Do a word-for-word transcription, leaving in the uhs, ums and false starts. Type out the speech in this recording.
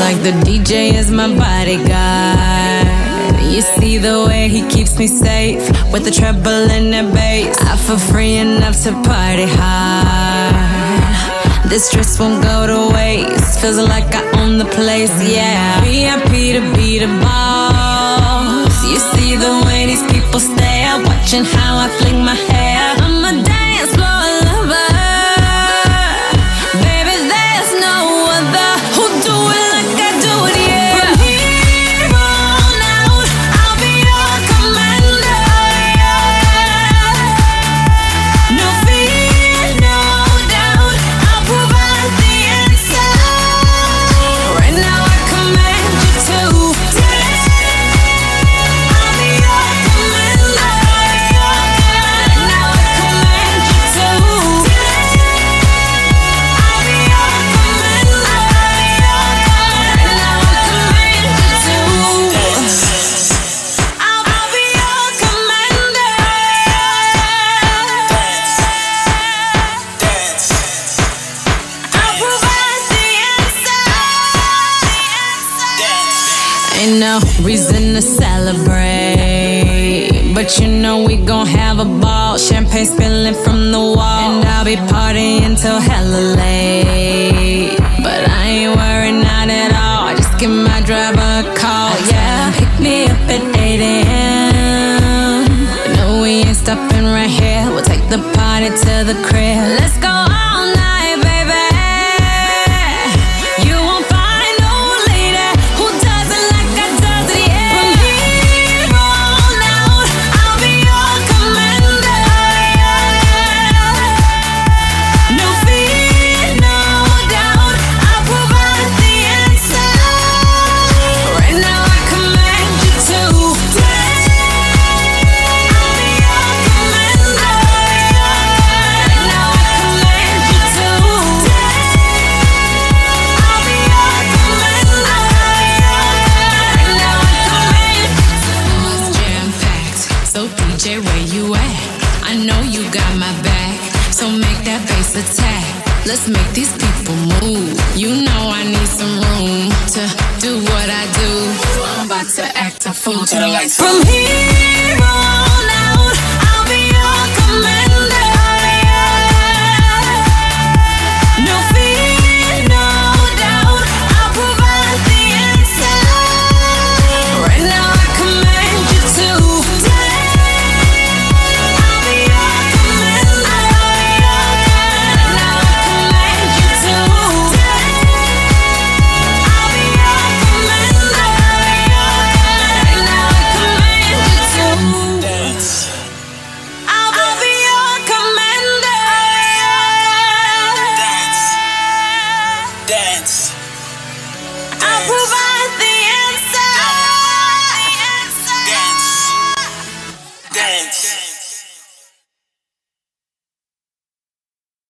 like the D J is my bodyguard. You see the way he keeps me safe with the treble and the bass. I feel free enough to party hard. This stress won't go to waste. Feels like I own the place, yeah. V I P to be the boss. You see the way these people stare, watching how I fling my hair. I'm a dance floor lover. Baby, there's no other who do it like I do it, yeah. From here on out, I'll be your commander. No fear, no doubt, I'll provide the answer. Right now I command you to dance. I'll be your commander. Right now I command you to dance. I'll be your commander. Right now I command you to dance. I'll be your commander. I'll provide the answer. Ain't no reason to celebrate, but you know we gon' have a ball. Champagne spilling from the wall, and I'll be partying till hella late. But I ain't worried, not at all. Just give my driver a call, yeah. Pick me up at eight a.m. No, we ain't stopping right here. We'll take the party to the crib. Let's go all night, baby. You won't find no lady who does it like I does it, yeah. From here on out, I'll be your commander. No fear, no doubt, I'll provide the answer. Right now I command you to dance. I'll be your commander. Right now I command you to dance. I'll be your commander. Right now I command you to. It's jam-packed, so D J, where you at? I know you got my back, so make that bass attack. Let's make these people move. You know I need some room to do what I do. I'm about to act a fool to the lights. From here on